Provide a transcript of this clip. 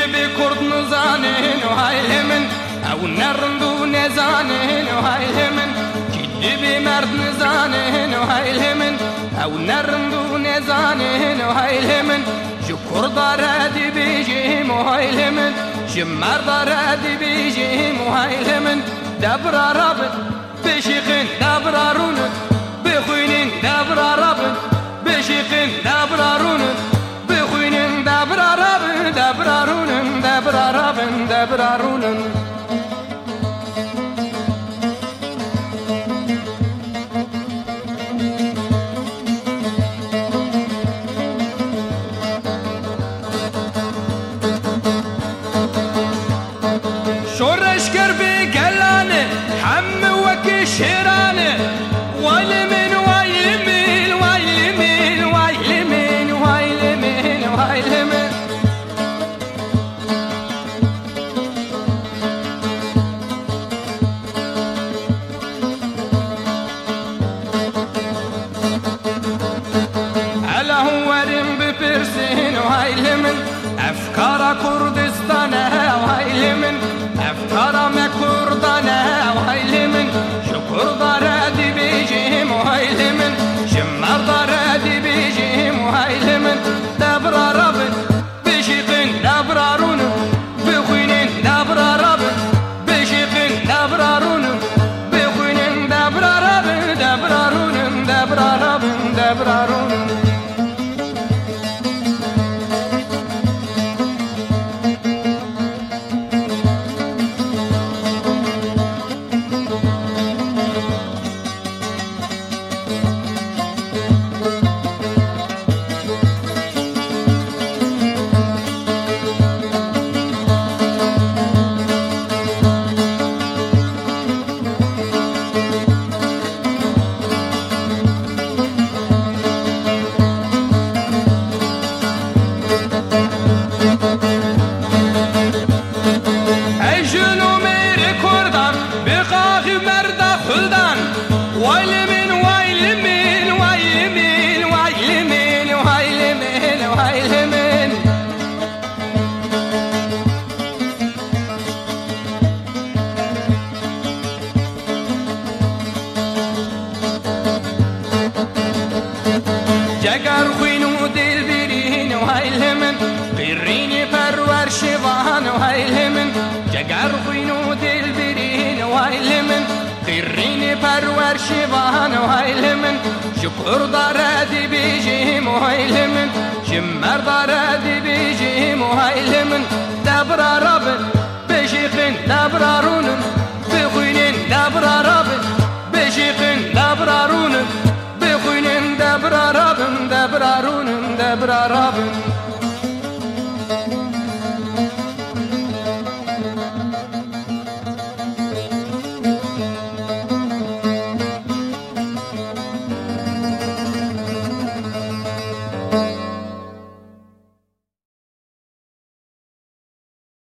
بكرد نزانين وهايلمن او نرندو نزانين وهايلمن جد بمرد نزانين وهايلمن او نرندو نزانين وهايلمن شكر دارادي بيجيم وهايلمن شمار دارادي بيجيم وهايلمن دبر رابط بشيخن دبرارون بخوينين دبرارون بشيخن دبرارون بخوينين دبرارون دبرارون دبرارون دبرارون شورش كربي قلاني حم وكي شيراني وايلمين وايلمين وايلمين وايلمين وايلمين وايلمين على هوارين ببرسين وايلمين أفكار كردستان وايلمين أفكار مكردان وايلمين شكر دارادي بيجيم وايلمين شمار دارادي بيجيم وايلمين دبر رابط بشيقين دبرارون بخوينين دبر رابط بشيقين دبرارون بخوينين دبر رابط دبرارون دبر رابط دبرارون وايلمين وايلمين وايلمين وايلمين وايلمين وايلمين جاكر خوينو ديل بيرين وايلمين بيريني برور شيفان وايلمين جاكر خوينو ديل بيرين وايلمين قريني برور شيبان وهايلمن شكر دارادي بيجيم وهايلمن شمر دارادي بيجيم